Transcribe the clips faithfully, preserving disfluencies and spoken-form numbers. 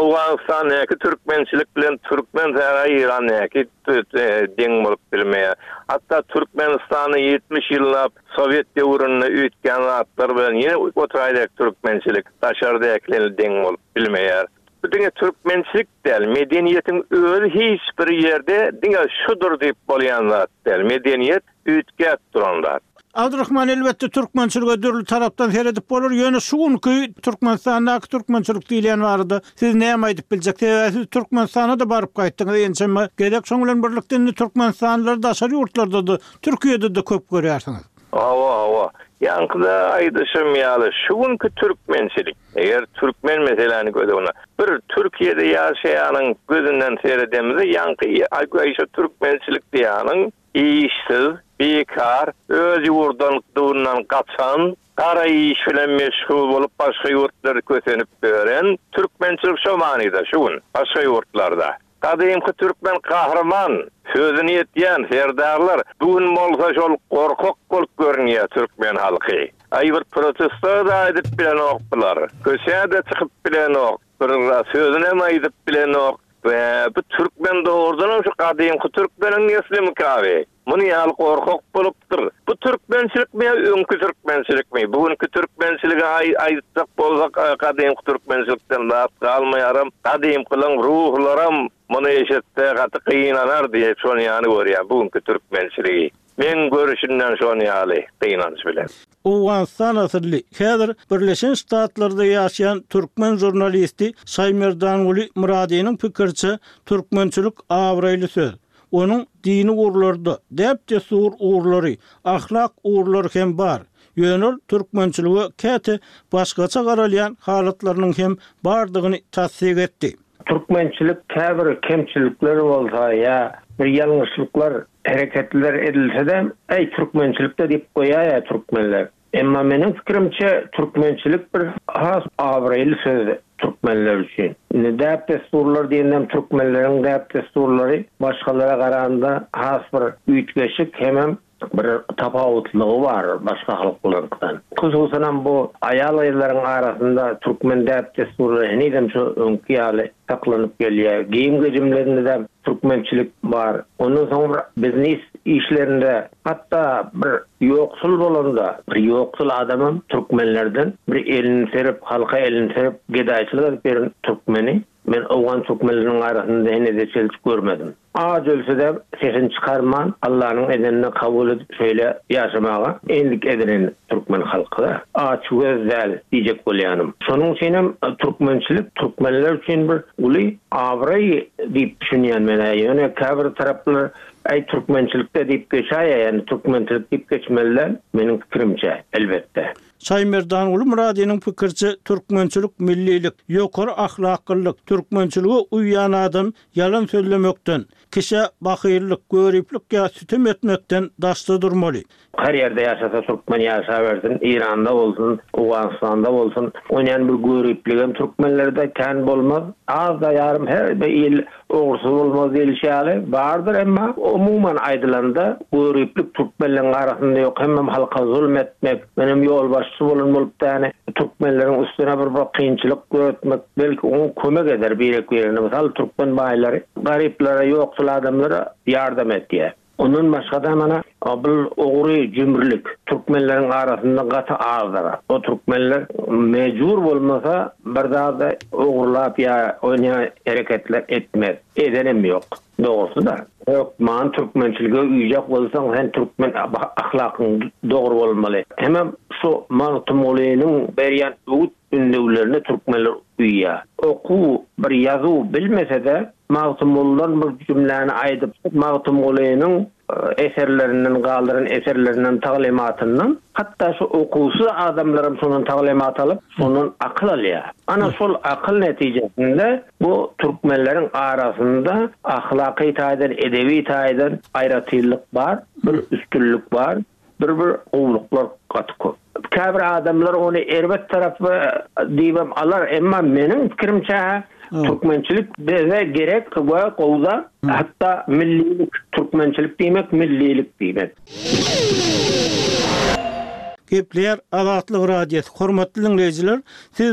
Awganistan näki türkmençilik bilen türkmen zära İran näki deň bolup bilmeýär. Hatda Türkmenistany yetmiş ýyllap Sowet döwründe üýtgen zatlar bilen ýene oturaydak türkmençilik taşardakylar deň bolup bilmeýär. Diňe türkmençilik däl, medeniýetiň özi hiç bir ýerde diňe şudur diýip bolýan zat däl. Medeniýet üýtgä duranlar. Abdurrahman elbette Türkmençilige dürli tarapdan seredip bolur. Ýöne şugunky Türkmenistandaky türkmençilik diýilen bardy. Siz näme aýdyp biljekdiňiz? Siz Türkmenistana da baryp gaýtdyňyz. Ençeme gerek şoň bilen birlikde Türkmenistanlylar da aşary ýurtlarda da, Türkiýede de köp görýärsiňiz. Awa, awa. Yankıda aýdyşym ýaly şugunky türkmençilik. Eger türkmen meseleni gödüňe bir Türkiýede ýaşaýanyň gözünden seredemizde yankı aýşa türkmençilik diýanyň işsiz, bekar, öz ýurdundan gaçan, gara iş bilen meşgul bolup başga ýurtlara kösenip gören türkmençilik şo manyda şugun başga ýurtlarda. Kadymky türkmen kahraman sözüni etýän serdarlar bugün bolsa şol gorkak bolup görünýär türkmen halky. Aýbyr protesto da edip bilen oklar. Köşede çykyp bilen ok. Bir sözüne aýdyp bilen ok. Ve bu türkmen doğrudan şu kadymky türkmeniň nesli mukawe. Muny ýaly gorkak bolupdyr. Bu türkmençilik mi, öňkü türkmençilik mi? Bugünkü türkmençiligi aýtsak bolsak kadymky türkmençilikden zat galmaýaram. Kadymkylyň ruhlaram muny eşitde gaty kıynanar diýip şonu ýany görýär bugünkü türkmençiligi. Men görüşümden şonu ýaly kynanç bilen. Awganistan asyrly häzir Birleşen Ştatlarda ýaşaýan türkmen jurnalisti Saýmerdanguly Muradynyň pikirçe türkmençilik awraýly söz. Onun dini uğurlarda, depte sur uğurları, ahlak uğurları hem bar. Yönül türkmençiligi käte başgaça garalýan halatlarynyň hem bardygyny tasdik etdi. Türkmençilik käbir kemçilikleri bolsa ýa bir ýalňyşlyklar, hereketler edilse-de, ey türkmençilikde diýip goýýar türkmenler. Emma meniň fikirimçe türkmençilik bir has awraýly söz türkmenler üçin. Nädäp desturlar diýendem türkmenleriň nädäp desturlary başgalara garanda has bir üýtgeşik hemem bir tapawutlygy bar başga halklardan. Hususan bu aýal aýlaryň arasynda türkmen nädäp desturlary henidem şu öňki ýaly saklanyp gelýär. Giýim gejimlerinde de türkmençilik bar. Ondan soňra biznes işlerinde hatta bir ýoksul bolanda bir ýoksul adamym türkmenlerden bir elini serip halka elini serip gedaýçylyk beren türkmeni men owgan türkmenleriň arasynda hene çelçik görmedim. Aç ölse sesini çıkarman Allah'ın edenini kabul edip şöyle yaşamağa enlik edinen Türkmen halkı da aç gözzel diyecek bolyanım. Sonun için Türkmençilik Türkmenler için bir uli avray deyip düşünýän mene ýöne käbir taraplar ay Türkmençilikde deyip geçäýär yani Türkmençilik deyip geçmeliler meniň pikirimçe elbette. Saýmerdanguly Muradynyň pikirçe türkmençilik millilik, ýokary ahlaklyk, türkmençiligi uýan adam ýalan sözlemekden, kişe bakyyrlyk, göriplik ýa sütem etmekden daşda durmaly. Her ýerde ýaşasa türkmen ýaşabersin, İranda bolsun, Awganistanda bolsun, oňan bir göripligem türkmenlerde kän bolmaz. Az da ýarym her bir il ogursu bolmaz diýilýär. Bardyr emma umuman aýdylanda göriplik türkmenleriň arasynda ýok, hemmem halka zulmetmek, menem ýol başçy bolan bolup täne türkmenleriň üstüne bir bir kynçylyk göretmek, belki onu kömek eder birek birine. Misal türkmen baýlary garyplara, ýoksul adamlara ýardam etýär. Onun başga da mana bu ogry jümürlik türkmenleriň arasynda gaty azdyr. O türkmenler mejbur bolmasa bir da ogurlap ýa oňa hereketler etmez. Edenem ýok. Dogrusu da. Yok, man türkmençiligi üýjek bolsaň, sen türkmen ahlakyň dogry bolmaly. Hemem şu Magtumulynyň berýän öwüt ünlülerini türkmenler üýýär. Oku bir ýazyw bilmese-de Magtumullar bir cümleni aýdyp Magtumulynyň eserlerinden galdyran eserlerinden taglimatyndan hatta şu okuwsy adamlarym şonun taglimat alyp şonun akyl alýar. Ana şol akyl netijesinde bu türkmenleriň arasynda ahlaky taýdan, edebi taýdan aýratyrlyk bar, bir üstünlük bar, bir-bir owluklar gatyk. Käbir adamlar onu erbet tarapy diýip alar, emma meniň pikirimçe Türkmençilik bize gerek ve kovda hatta millilik, Türkmençilik demek, millilik demek. Gepler Azatlyk Radiosu hormatly dinleyijiler, siz biziň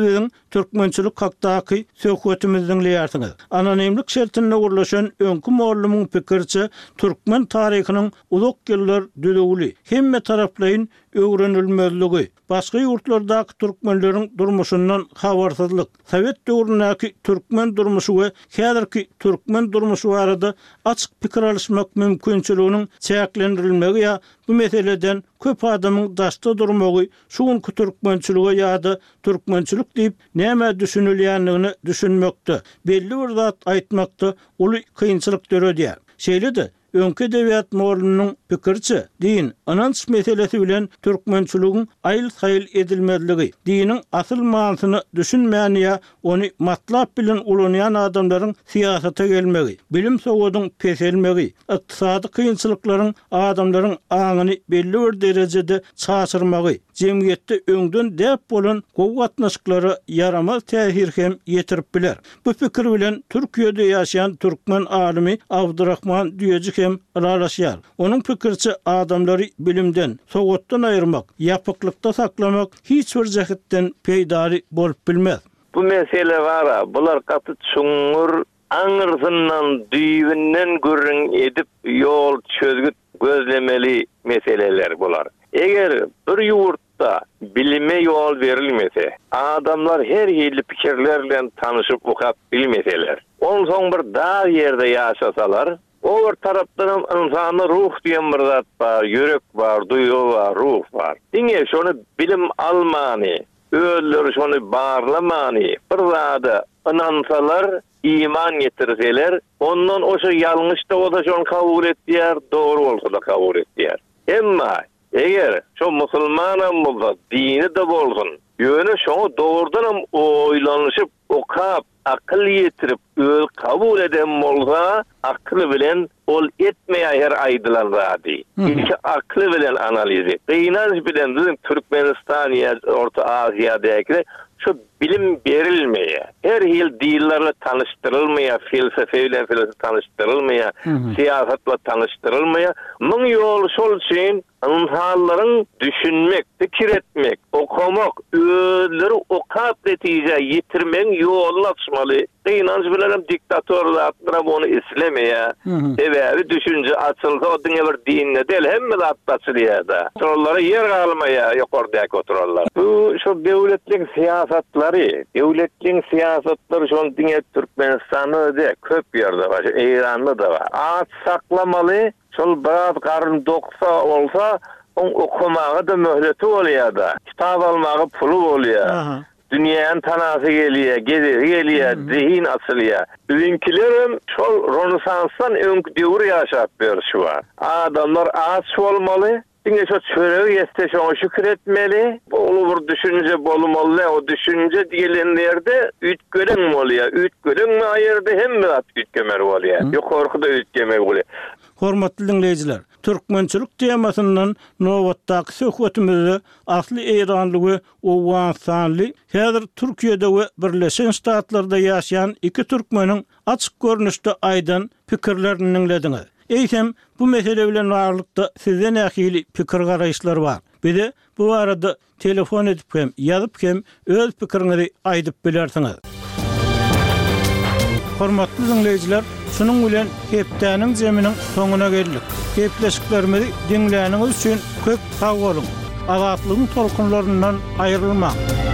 türkmençilik hakdaky söhbetimizden liýarsyňyz. Anonimlik şertinde urlaşan öňkü mollumyň pikirçe türkmen taryhynyň uzak ýyllar düdegli hemme taraplaryň öwrenilmezligi, başga ýurtlardaky türkmenleriň durmuşyndan habarsyzlyk, Sowet döwrünäki türkmen durmuşy we häzirki türkmen durmuşy barada açyk pikir alışmak mümkinçiliginiň çäklendirilmegi ýa bu meseleden köp adamyň daşda durmagy şuňky türkmençilige ýa-da türkmençilik diýip näme düşünilýänligini düşünmekde, belli bir zat aýtmakda uly kynçylyk döredýär. Şeýle-de öňkü edebiyat mollumynyň pikirçe din anans meselesi bilen türkmençiligiň aýyl-saýyl edilmezligi, diniň asyl manysyny düşünmän ýa ony matlap bilen ulanýan adamlaryň siýasata gelmegi, bilim sowadyň peselmegi, ykdysady kynçylyklaryň adamlaryň aňyny belli bir derejede çaşyrmagy, jemgyýetde öňden däp bolan gowgatnaşyklary yaramaz täsir hem ýetirip biler. Bu pikir bilen Türkiýede ýaşaýan türkmen alimi Abdurrahman Düýejik hem aralaşýar. Onuň pikirçe adamlary bilimden, sowatdan aýyrmak, ýapyklykda saklamak hiç bir jehitden peýdary bolup bilmez. Bu mesele bara, bular gaty çuňur aňyrsyndan düýünden görüň edip ýol çözgüt gözlemeli meseleler bular. Eger bir ýurtda bilime ýol berilmese, adamlar her ýyly pikirler bilen tanyşyp okap bilmeseler, onsoň bir dar ýerde ýaşasalar, o bir tarapdan insany ruh diýen bir zat bar, ýürek bar, duýu bar, ruh bar. Diňe şonu bilim almany, öýler şonu barlamany, bir zada inansalar, iman getirseler, ondan oşa ýalňyş da bolsa şonu kabul etdiler, dogry bolsa da kabul etdiler. Emma eger şu musulmanam bolsa, dini de bolsun, ýöne şonu dogrudan oýlanyşyp, okap, akıl yetirip öl kabul eden bolsa, aklı bilen ol etmeýär her aýdylan zady. Ilki aklı bilen analiz et. Gynanç bilen bizim Türkmenistan ýa Orta Aziýadaky şu bilim berilmeýär. Her ýyl dillerle tanıştırılmaýar, felsefe bilen felsefe tanıştırılmaýar, siýasatla tanıştırılmaýar. Muň ýol şol üçin insanlaryň düşünmek, pikir etmek, okamak, özleri okap netije ýetirmek ýoluna açmaly. Gynanç bilen diktatorlar onu islemeýär. Ebebi düşünje açylsa o diňe bir dinne del hemme zat açylýar da. Şolary yer almaýar, ýokardaky oturarlar. Bu şu döwletliň siýasatlary, döwletliň siýasatlary şol diňe Türkmenistanda da köp ýerde bar, Eýranda da bar. Aç saklamaly, şol biraz garyn doksa olsa, on okumagy da möhleti bolýar da. Kitap almagy pulu bolýar. Dünýäň tanasy gelýär, gezeri gelýär, zihin açylýar. Bugünkülerim şol Rönesansdan öňkü döwür ýaşap berýär. Adamlar aç bolmaly, diňe şo çöregi ýetse şoňa şükür etmeli. Olu bir düşünje bolmaly, o düşünje diýilenlerde üýtgöreň bolýar. Üýtgöreň aýyrdy hemme zat üýtgemer bolýar. Ýokarkyda üýtgemek bolýar. Hormatly dinleyijiler, türkmençilik temasyndan nowatdaky söhbetimizde asly Eýranly we Owganstanly, häzir Türkiýede we Birleşen Ştatlarda ýaşaýan iki türkmeniň açyk görnüşde aýdan pikirlerini dinlediňiz. Eýsem bu mesele bilen baglykda sizden nähili pikir garaýşlary bar. Bize bu arada telefon edip hem ýazyp hem öz pikiriňizi aýdyp bilersiňiz. Hormatly dinleyijiler, şunun bilen hepdäniň jeminiň soňuna geldik. Hepleşiklerimizi dinläniňiz üçin köp sag bolun. Azatlygyň tolkunlaryndan aýrylmak.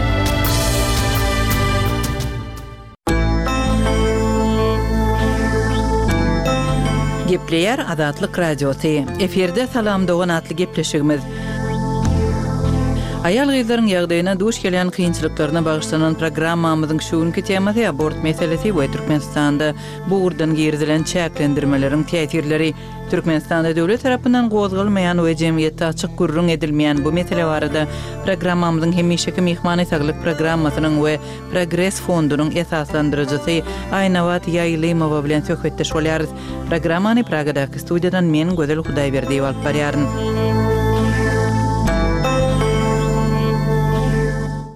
Gepleýär Azatlyk radiosy. Eferde salam dogan atly gepleşigimiz. Ayal gyzlaryň ýagdaýyna duş gelen kynçylyklaryna bagyşlanan programmamyzyň şuňky temasy abort meselesi we Türkmenistanda bu urdan girdilen çäklendirmeleriň täsirleri. Türkmenistanda döwlet tarapyndan gozgalmaýan we jemgyýetde açyk gurrun edilmeýän bu mesele barada programmamyzyň hemişeki mehmany saglyk programmasynyň we Progress fondunyň esaslandyrjysy Aýnawat Ýaýlymowa bilen söhbetdeş bolýarys. Programmany Pragadaky studiýadan men Gözel Hudaýberdiýew alyp barýaryn.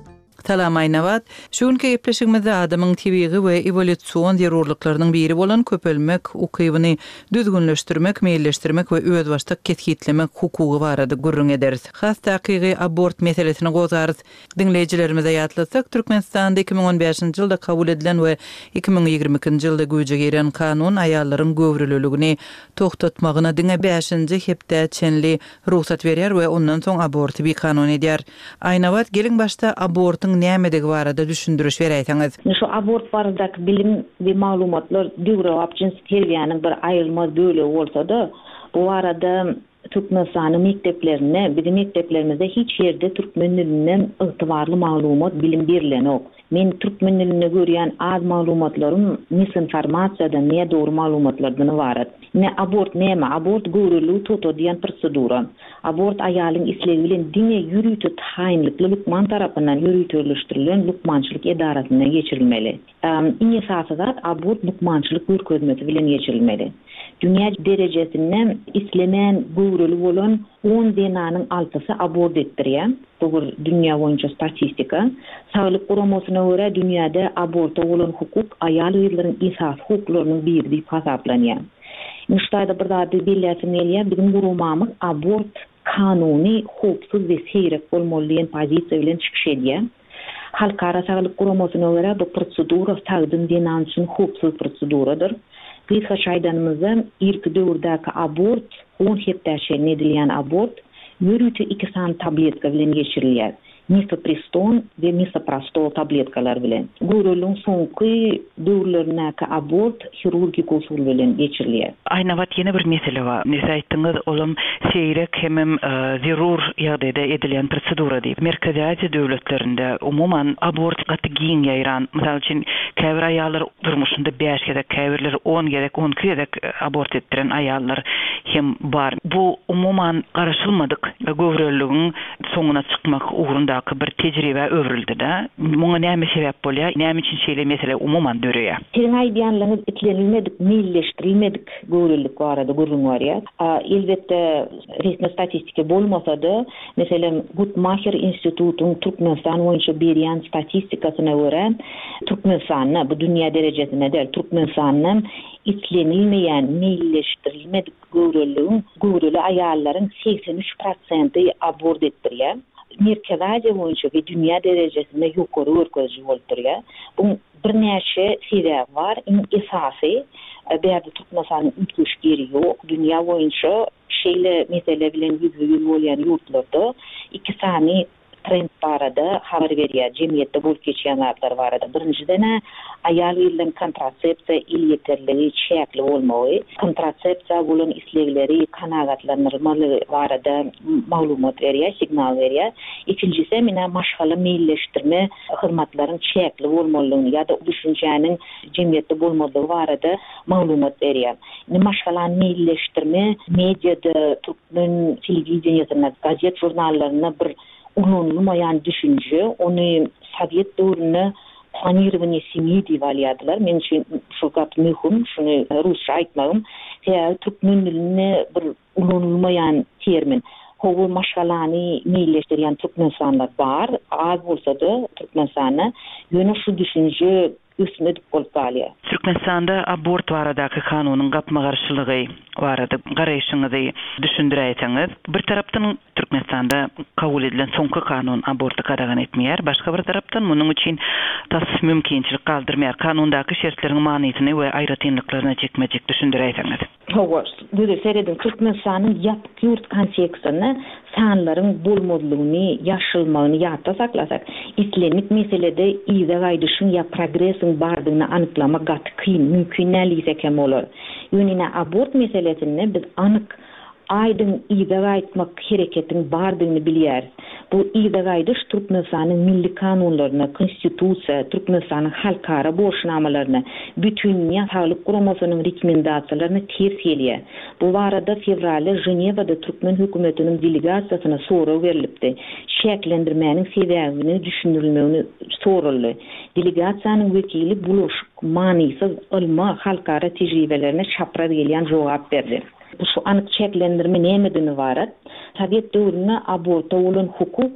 Salam Aynavat, şuňky gepleşigimizde adamyň tebiği we evolýusiýon zerurlyklarynyň biri bolan köpelmek, ukybyny düzgünleşdirmek, meýilleşdirmek we öz başda ketkitlemek hukugy barada gurrun ederiz. Has takygy abort meselesini gozarys. Dinleýijilerimize ýatlasak, Türkmenistanda iki bin on beşinji ýylda kabul edilen we iki bin ýygrimi ikinji ýylda güýje giren kanun aýallaryň göwrüleligini toktatmagyna diňe beşinji hepde çenli ruhsat berýär we ondan soň aborty bir kanun edýär. Aynabat, gelin başta abortyň nämetigi barada düşündürüş berýäňiz. Şu abort baradaky bilim we maglumatlar döwrap jins terbiýanyň bir aýrylmaz bölegi bolsa-da, bu arada Türkmenistan mekteplerine, bizim mekteplerimizde hiç yerde Türkmen dilinden ıhtibarlı maglumat bilim berilen ok. Men Türkmen diline görýän az maglumatlarym misinformasiýadan ne doğru maglumatlardan barat. Ne abort näme? Abort göwrüligi toto diýen prosedura. Abort aýalyň isleги bilen diňe ýürüýti taýynlykly lukman tarapyndan ýürütülýän lukmançylyk edarasyna geçirilmeli. Iň esasy zat abort lukmançylyk görkezmesi bilen geçirilmeli. Dünya derecesinden islemen göwrüli bolan on denanyň altysy abort etdirýär. Bu dünya boýunça statistika. Sağlyk guramasyna görä dünýäde aborta bolan hukuk aýal ýyllaryň esas hukuklarynyň biri diýip hasaplanýar. Müştaýda bir zat belläsinelýär, bizim guramamyz abort kanuny hukuksyz we seýrek bolmaly diýen pozisiýa bilen çykyş edýär. Halkara sağlyk guramasyna görä bu prosedura sagdym denan üçin hukuksyz proseduradyr. Biz haşaydanymyzda ilk döwürdäki abort, on hepdeşen edilýän abort, ýürüýti iki san tabletka bilen geçirilýär. Mifepriston ve misoprostol tabletkalar bilen. Göwrülüň soňky döwürlerindäki abort hirurgik usul bilen geçirilýär. Aynabat, ýene bir mesele bar. Näse aýtdyňyz, olam seýrek hemem zerur ýagdaýda edilen prosedura diýip. Merkezi Aziýa döwletlerinde umuman abort gaty giň ýaýran. Mysal üçin käbir aýallar durmuşynda beş gerek, käbirleri on gerek, on gerek abort etdiren aýallar hem bar. Bu umuman garaşylmadyk. Göwrülügiň soňuna çykmak ugrunda bir tecrübe öwrüldi-de. Muňa näme sebäp bolýar? Näme üçin şeýle mesele umuman döreýär? Seň aýdýanlaryň etlenilmedik, meýilleşdirilmedik göwrülik barada gurrun barýar. Elbetde resmi statistika bolmasa-da, meselem Guttmacher institutynyň Türkmenistan boýunça berýän statistikasyna görä, Türkmenistanyň bu dünýä derejesinde de Türkmenistanyň itlenilmeýän, meýilleşdirilmedik göwrüligiň, göwrüli aýallaryň seksen üç prosenti abort etdirýär. Merkezi Aziýa boýunça we dünýä derejesinde ýokary görkezji bolup durýar. Bu bir näçe sebäp bar. Iň esasy, bäde Türkmenistanyň üýtgeş geri ýok. Dünýä boýunça şeýle mesele bilen ýüzüňiz bolýan ýurtlarda iki sany trend barada habar berýär. Jemgyýetde bolup geçýän zatlar barada. Birinciden aýal ýylyň kontrasepsiýa ilýeterligi çäkli bolmagy, kontrasepsiýa bolan islegleri kanagatlanyrmaly barada maglumat berýär, signal berýär. İkincisi mena maşgala meýilleşdirme hyzmatlaryň çäkli bolmalygyny ýa-da düşünjäniň jemgyýetde bolmalygy barada maglumat berýär. Maşgalany meýilleşdirme mediada, Türkmen telewiziýasyna, gazet jurnallaryna bir ulunulmayan düşünce, onu Sovyet döwrüne planирование семьи diýip alýardylar. Men üçin şu gat mühim, şunu rusça aýtmagym, ya Türkmen diline bir ulunulmayan termin. Howu maşgalany meýilleşdirýän Türkmenistanlar bar, az bolsa-da Türkmenistana ýöne şu düşünce üstüne bolup galýar. Türkmenistanda abort baradaky kanunyň gapma garşylygy barada garaýşyňyzy düşündirýäňiz. Bir tarapdan Türkmenistanda kabul edilen soňky kanun aborty kadagan etmeýär, başga bir tarapdan munyň üçin tas mümkinçilik galdyrmaýar. Kanundaky şertleriň manysyny we aýratynlyklaryny çekmejek düşündirýäňiz. Hawa, bu seredin Türkmenistanyň ýapyk ýurt konseksiýasyny sanlaryň bolmadylygyny, ýaşylmagyny ýatda saklasak, islenip meselede ýa gaýdyşyň ýa progresiň bardygyny anyklamak gaty kyn, mümkin näliýse kem bolar. Ýöne abort meselesini biz anyk aydın ýa gaýtmak hereketiň bardygyny bilýär. Bu ýa gaýdyş Türkmenistanyň milli kanunlaryna, konstitusiýa, Türkmenistanyň halkara boşnamalaryna, bütün ýa-da guramasynyň rekomendasiýalaryny ters gelýär. Bu barada fevralda Jenewada Türkmen hökümetiniň delegasiýasyna soraw berilipdi. Şäklendirmäniň sebäbini düşündirilmegini soruldy. Delegasiýanyň wekili buluşyk manysyz ilma halkara tejribelerine çapraz gelýän jogap berdi. Şu anyk çeklendirme nämedini barat. Sovet döwrüne aborta bolan hukuk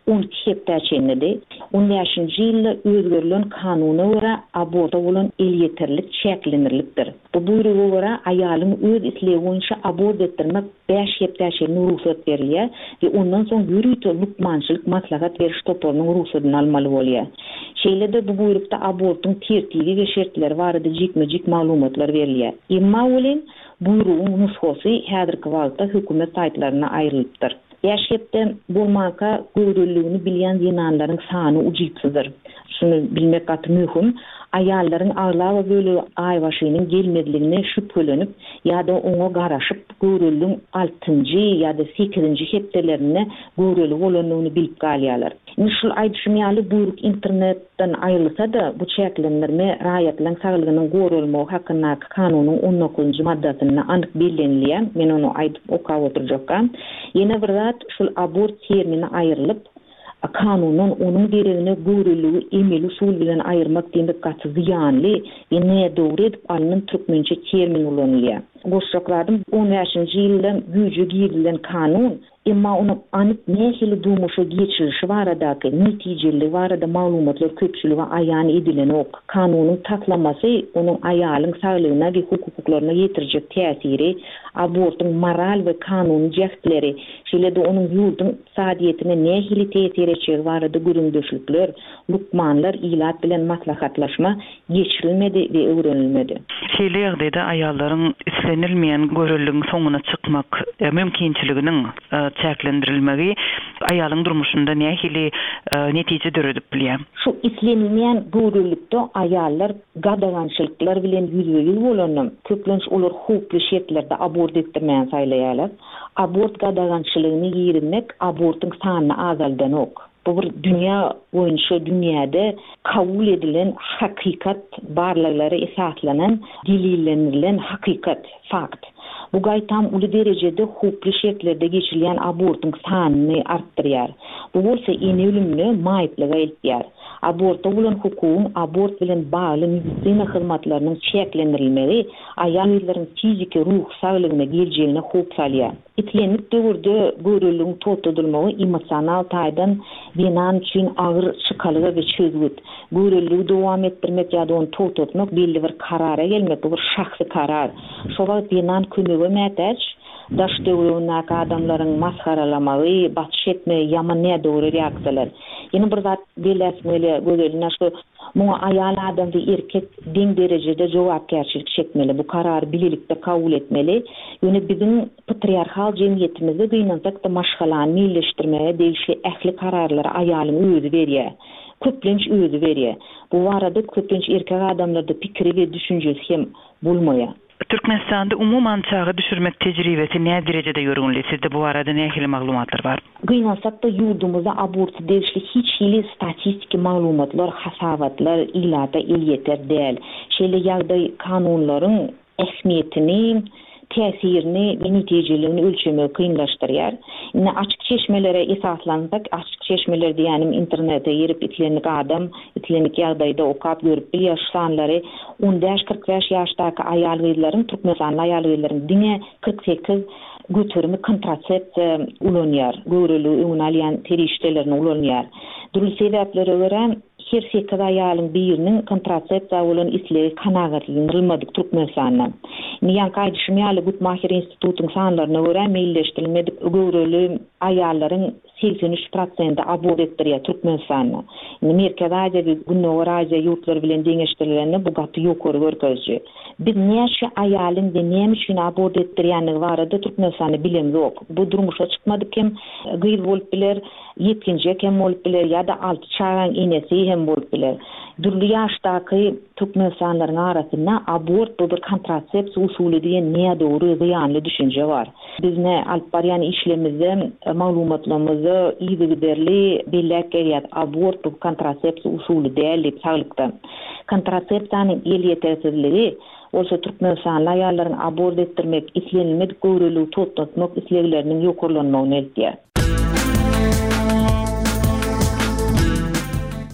on iki hektar çenledi. on beşinci ýylda özgörülen kanuny göre aborta bolan el yeterlik çeklenirlikdir. Bu buyruğa göre aýalyň öz isleği boýunça abort etdirmek beş hektar çenli ruhsat berilýär we ondan soň ýürüýte lukmançylyk maslahat beriş toplarynyň ruhsatyny almaly bolýar. Şeýlede bu buyrukda abortyň tertibi we şertleri barada jikme-jik maglumatlar berilýär. Emma bolen buyruğun nusxasy häzirki wagtda hökümet saýtlaryna aýrylypdyr. Ýaşapda bolmaka görülýüni bilýän ýenanlaryň sany ujypsyzyr. Şunu bilmek gatly möhüm. Aýallaryň aglawa bölü aýwaşynyň gelmediligine şüphelenip ýa-da oňa garaşyp görüldüň altynjy ýa-da sekizinji hepdelerine görüli bolanyny bilip galýarlar. Şol aýdşymýaly buyruk internetden aýrylsa-da bu çeklendirme raýatlaryň saglygynyň görülmegi hakynda kanunyň on dokuzunji maddasyna anyk bellenilýär. Men onu aýdyp okap oturjakam. Ýene bir zat şol abort termini aýrylyp kanunun onun gereğine görülüğü emel usul bilen ayırmak demek katı ziyanlı ve neye doğru edip alının Türkmençe termin ulanılıyor. Boşakladım on beşinci yıldan gücü girilen kanun emma onu anıp nehili dumuşa geçirişi varadaki neticeli varada malumatlar köpçülüğü ayağını edilen ok. Kanunun taklaması onun ayağının sağlığına ve hukuklarına yetirecek tesiri, abortun moral ve kanun cehtleri, şöyle de onun yurdun saadiyetine nehili tesir edecek varada göründüşlükler, lukmanlar, ilat bilen maslahatlaşma geçirilmedi ve öğrenilmedi. Şeýle ýagdaýda aýalların islenilmeýän görüllüğün soňuna çykmak e, mümkinçiliginiň e, çäklendirilmegi aýalyň durmuşynda nähili e, netije döredip bilýär. Şu islenilmeýän görüllükde aýallar gadagançylyklar bilen ýüzüýüz bolanlar. Köplenç olar hukukly şertlerde abort etdirmeýän saýlaýarlar. Abort gadagançylygyny ýermek abortyň sanyny azaldan ok. Bu bir dünya boyunca dünyada kabul edilen hakikat barlıkları esaslanan, delillendirilen hakikat, fakt. Bu gay tam ulu derecede hukukly şertlerde geçirilen abortun sanını arttırıyor. Bu bolsa eni ölümlü maýyplyga eltýär. Aborta bolan hukukun abort bilen bagly medisina hyzmatlarynyň çeklendirilmegi aýallaryň fiziki ruh saglygyna geljegine hop salýar. İtlenip döwürde görüllüğün totudulmagy emosional taýdan benan üçin agyr çykalyga we çözgüt. Görüllüğü dowam etdirmek ýa-da onu totutmak belli bir karara gelmek, bu bir şahsy karar. Şoňa benan kömegi mätäç daş döwründäki adamlaryň maskaralamagy, batş etme, ýaman näde dogry reaksiýalar. Ýene bir zat belläsmeli görülen şu muňa aýal adam we erkek deň derejede jogapkärçilik çekmeli, bu karary bilelikde kabul etmeli. Ýöne bizim patriarhal jemgyýetimizde gynansak-da maşgalany millileşdirmeye degişli ähli kararlary aýalyň özü berýär. Köplenç özü berýär. Bu barada köplenç erkek adamlarda pikiri we düşünjesi hem bolmaýar. Türkmenistanda umuman çağı düşürmek tecrübesi ne derecede yorgunlu? Sizde bu arada ne hili maglumatlar var? Gıynasak da yurdumuzda abortu derişli hiç hili statistiki maglumatlar, hasavatlar, ilata il yeter değil. Şeýle ýagdaý kanunların ähmiýetini, tesirini ve neticelerini ölçümü kıyınlaştırıyor. Yine açık çeşmelere esaslansak, açık çeşmelerde yani internete girip itlenik adam, itlenik ýagdaýda okap görüp bir yaş sanları on beş kırk beş yaşdaki ayal gıylaların, Türkmenistanlı ayal gıylaların dine kırk sekiz götürümü kontrasept ulanýar. Görülü ünalyan teriştelerini ulanýar. Durul sebäplere göre her sekiz aýalyň biriniň kontrasepsiýa bolan isleri kanagatlandyrilmadyk Türkmenistanda. Niýan gaýdyşmaýaly Gutmacher institutynyň sanlaryna görä meýilleşdirilmedik görülü aýallaryň seksen üç prosenti abort etdirýär Türkmenistanda. Merkez Aziýa we Güney Aziýa ýurtlary bilen deňeşdirilende bu gaty ýokary görkezji. Bir näçe aýalyň de näme üçin abort etdirýänligi barada Türkmenistanda bilen ýok. Bu durmuşa çykmadyk hem gyýyl bolup biler, yetkinji hem bolup biler ýa-da alty çağan enesi hem bolup biler. Durly ýaşdaky Türkmenistanylaryň arasynda abort bu bir kontrasepsiýa usuly diýen näme dogry ýanly düşünje bar. Biz ne alyp barýan işlemizde maglumatlarymyzy ýygyderli belläp gerýär. Abort bu kontrasepsiýa usuly däl diýip saglykda. Kontrasepsiýanyň el ýetersizligi olsa Türkmenistanyň aýallaryň abort etdirmek, islenilmedik görülüği totutmak islegleriniň ýokurlanmagyny eltýär.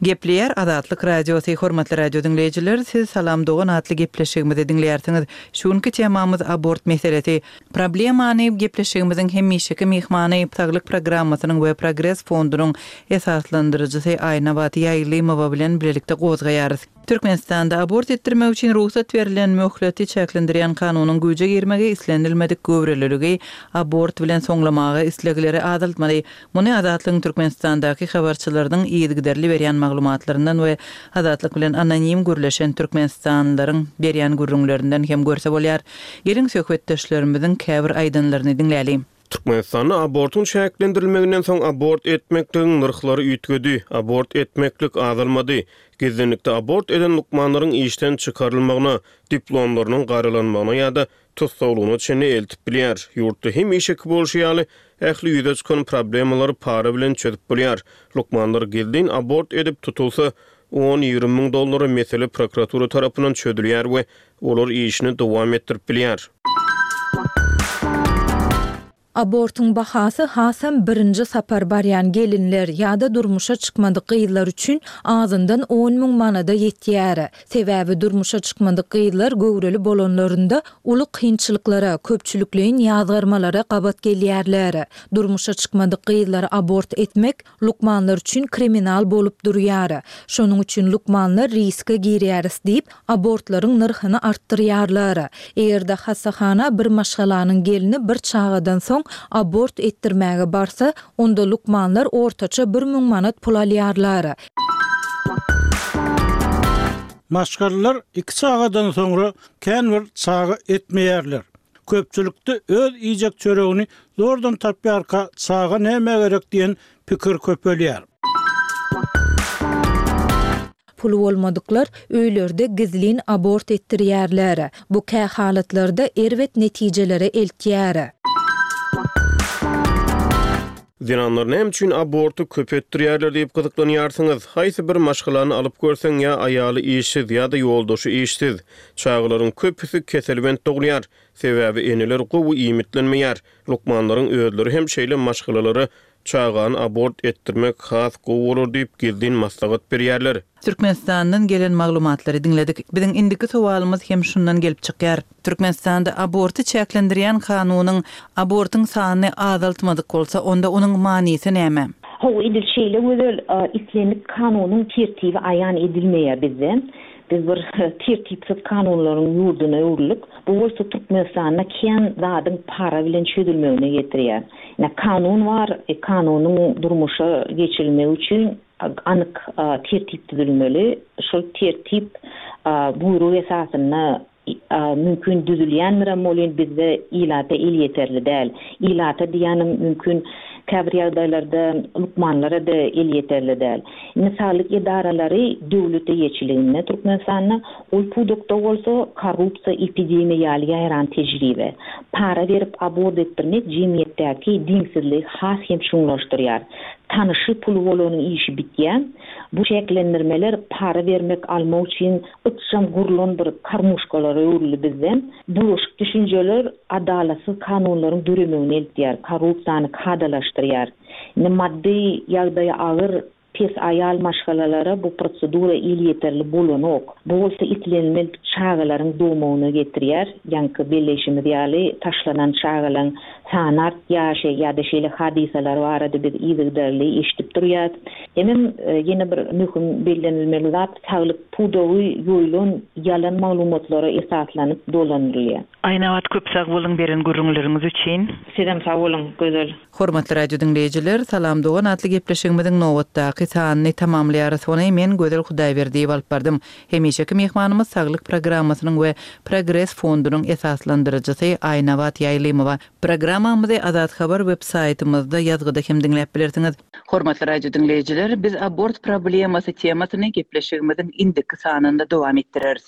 Gepleyer Adatlyk Radiosu hormatly radio dinleyijiler, siz salam dogan atly gepleşigimizi dinleýärsiňiz. Şuňky temamyz abort meselesi. Problemany gepleşigimiziň hemişeki mehmany Taglyk programmasynyň we Progress fondunyň esaslandyrjysy Ayna Bat Ýaýlymowa bilen birlikde gozgaýarys. Türkmenistanda abort etdirmek üçin ruhsat berilen möhleti çäklendirýän kanunyň güýje girmegi islenilmedik göwreliligi abort bilen soňlamagy islegleri adaltmady. Muny Adatlyň Türkmenistandaky habarçylarynyň ýetgiderli berýän maglumatlaryndan we Adatlyk bilen anonim gürleşen Türkmenistanlaryň berýän gürrüňlerinden hem görse bolýar. Gelin söhbetdeşlerimiziň käbir aýdynlaryny dinläýälim. Türkmenistanda abortun şäklendirilmeginden soň abort etmekligiň nyrhlary üýtgedi. Abort etmeklik azalmady. Gezinlikde abort eden lukmanlaryň işten çykarylmagyna, diplomlarynyň garalanmagyna ýa-da tutsaglygyna çenli eltip bilýär. Ýurtda hem işek bolşýaly ähli ýüze çykan problemalary para bilen çözüp bolýar. Lukmanlar geldin abort edip tutulsa on ýygrimi miň dollary mesele prokuratura tarapyndan çödülýär we olar işini dowam etdirip bilýär. Abortun bahası hasam birinci sapar baryan gelinler ýa-da durmuşa çykmadyk gyýylar üçin azyndan on miň manada ýetýär. Sebäbi durmuşa çykmadyk gyýylar göwreli bolanlarynda uly kynçylyklara, köpçülikliň ýazgarmalara gabat gelýärler. Durmuşa çykmadyk gyýylar abort etmek lukmanlar üçin kriminal bolup durýar. Şonuň üçin lukmanlar riske girýäris diýip abortlaryň nyrhyny artdyrýarlar. Egerde hasahana bir maşgalanyň gelini bir çağadan soň abort etdirmäge barsa, onda lukmanlar ortaça bir miň manat pul alýarlar. Maşgarlar iki çağadan soňra känwer çağı etmeýärler. Köpçülükde öz iýjek çöregini zordan tapýarka çağa näme gerek diýen pikir köpelýär. Pulu bolmadyklar öýlerde gizlin abort etdirýärler. Bu kä halatlarda erwet netijelere eltýär. Zinanlar näme üçin abortu köp etdirýärler diýip gyzyklanýarsyňyz. Haýsy bir maşgalany alyp görseň ýa aýaly işsiz ýa-da ýoldaşy işsiz. Çağlaryň köpüsi keselbent dogulýar. Sebäbi eneler gowy iýmitlenmeýär. Lukmanlaryň özleri hem şeýle maşgalalary çağan abort etdirmek has gowy bolar diýip gizdin maslahat berýärler. Türkmenistandan gelen maglumatlary dinledik. Biziň indiki sowalymyz hem şundan gelip çykýar. Türkmenistanda aborty çäklendirýän kanunyň abortyň sanyny azaltmadyk bolsa, onda onuň manysy näme? Haw edil şeýle gözel islenip kanunyň tertibi aýan edilmeýär bizden. Biz bir tertipsiz kanunlaryň ýurduna öwrülip, bu bolsa Türkmenistanda kän zadyň para bilen çözülmegine getirýär. Ina kanun var, e, kanunyň durmuşa geçirilmegi üçin anyk tertip düzülmeli. Şol tertip buyrugy esasyna mümkün düzülýändir, bolýan bizde ilata el yeterli däl. Ilata diýenim mümkün käbir ýagdaýlarda lukmanlara da el yeterli däl. Misallyk idaralary döwlete ýeçiligine Türkmenistanda ol pudukda bolsa korrupsiýa epidemiýaly ýaran tejribe. Para berip abort etdirmek jemgyýetdäki diňsizlik has hem şuňlaşdyrýar. Tanışı pulu bolanyň işi bitýän. Bu şeklendirmeler para vermek almak üçin ıçam gurulun bir karmuşkalara öwrüli bizden. Bulaşık düşünceler adalatsız kanunlaryň düremegine eltýär, korrupsiýany kadalaşdyrýar. Ne maddi ýagdaýa agyr pes ayal maşgalalara bu prosedura il yeterli bolanok. Bu bolsa itlenmeli çağalaryň dowmagyna getirýär. Ýanky belleşimi diýäli taşlanan çağalaryň sanat ýaşy ýa-da şeýle hadisalar barada bir ýygdarly eşitip durýar. Hem ýene bir möhüm bellenilmeli zat saglyk pudowy ýoýlan ýalan maglumatlara esaslanyp dolanylýar. Ayna wat köp sag bolyň beren gürrüňleriňiz üçin. Sedem sag bolyň gözel. Hormatly radio dinleyijiler, salam dogan atly gepleşigimiziň nowatdaky sanyny tamamlaýarys. Ony men Gödel Hudaýberdi diýip alyp bardym. Hemişeki mehmanymyz Saglyk programmasynyň we Progress fondunyň esaslandyrjysy Ayna Bat Ýaýlymowa. Programmamyzy Azat Habar web saytymyzda ýazgyda hem dinläp bilersiňiz. Hormatly radio dinleyijiler, biz abort problemasy temasyny gepleşigimiziň indiki sanynda dowam etdireriz.